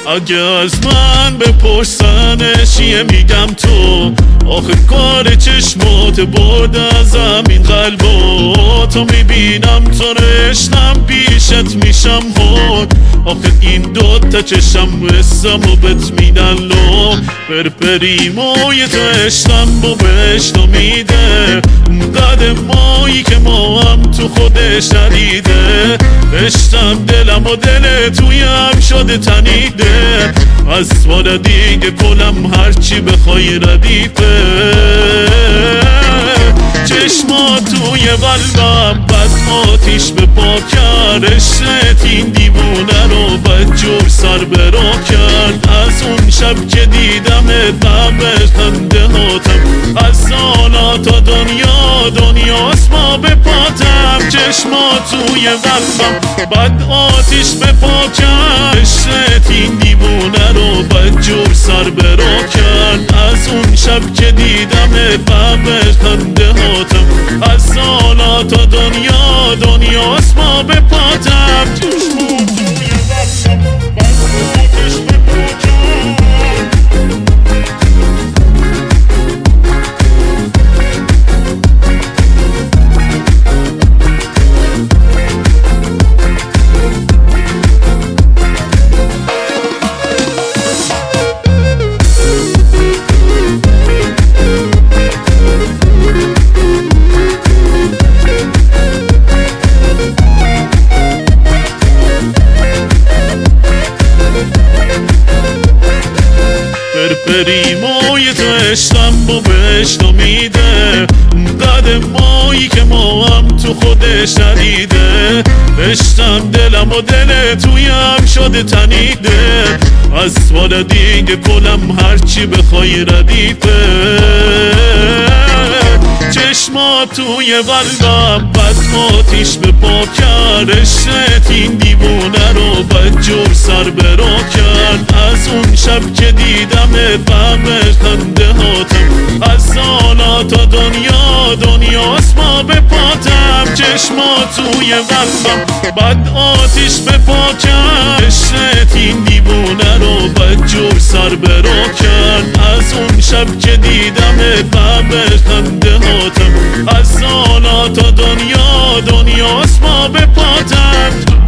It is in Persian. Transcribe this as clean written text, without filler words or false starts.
اگه از من بپرسنش یه میگم تو آخه کار چشمات برد ازم این قلبا تو میبینم تو رشتم پیشت میشم هون آخه این دوتا چشم رسم و بت میدن لو پرپریموی تو عشقم با بهشتو میده قدمایی که ما هم تو خودش ندیده عشقم دلم و دل تویم شده تنیده از سوال دیگه کلم هرچی بخوای ردیفه چشما توی قلبم بد آتیش به پا کرد عشقت این دیوونه رو بد جور سر برا کرد از اون شب که دیدم دم خنده هاتم از سالا تا دنیاست ما به پاتم چشما توی قلبم بد آتیش به پا کرد عشقت این دیوونه رو بد جور سر برا کرد از اون شب که دیدم دم خنده هاتم از سالا تا دنیاست ما به پاتم چشما توی قلبم بد آتیش به پا کرد پریموی تو عشقم با بهشتو میده قدمایی که ما هم تو خودش ندیده عشقم دلم و دل تویم شده تنیده از سوال دیگه کلم هرچی بخوای ردیفه چشما توی قلبم بد آتیش به پا کرد عشقت این دیوونه رو بد جور سر برا کرد از اون شب که دیدم غم خنده هاتم از سالا تا دنیاست ما به پاتم چشما توی قلبم بد آتیش به پا کرد عشقت این دیوونه رو بد جور سر برا کرد از اون شب که دیدم غم خنده هاتم از سالا تا دنیاست ما به پاتم